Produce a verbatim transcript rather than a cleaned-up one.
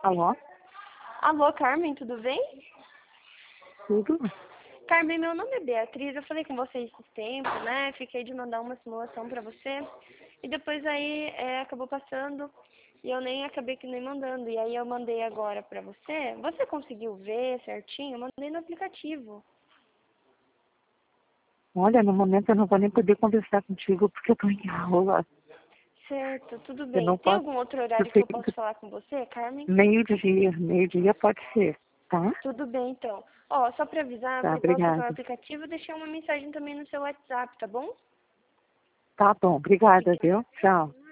Alô? Alô, Carmen, tudo bem? Tudo? Carmen, meu nome é Beatriz, eu falei com você esses tempos, né? Fiquei de mandar uma simulação pra você. E depois aí é, acabou passando e eu nem acabei que nem mandando. E aí eu mandei agora pra você. Você conseguiu ver certinho? Eu mandei no aplicativo. Olha, no momento eu não vou nem poder conversar contigo porque eu tô em aula. Certo, tudo Eu bem. não Tem posso. algum outro Eu horário que sei eu que posso falar com você, Carmen? meio-dia, meio-dia pode ser, tá? Tudo bem, então. Ó, só pra avisar, Tá, por causa do obrigada. aplicativo, eu deixei uma mensagem também no seu WhatsApp, tá bom? Tá bom, obrigada, viu? Tchau.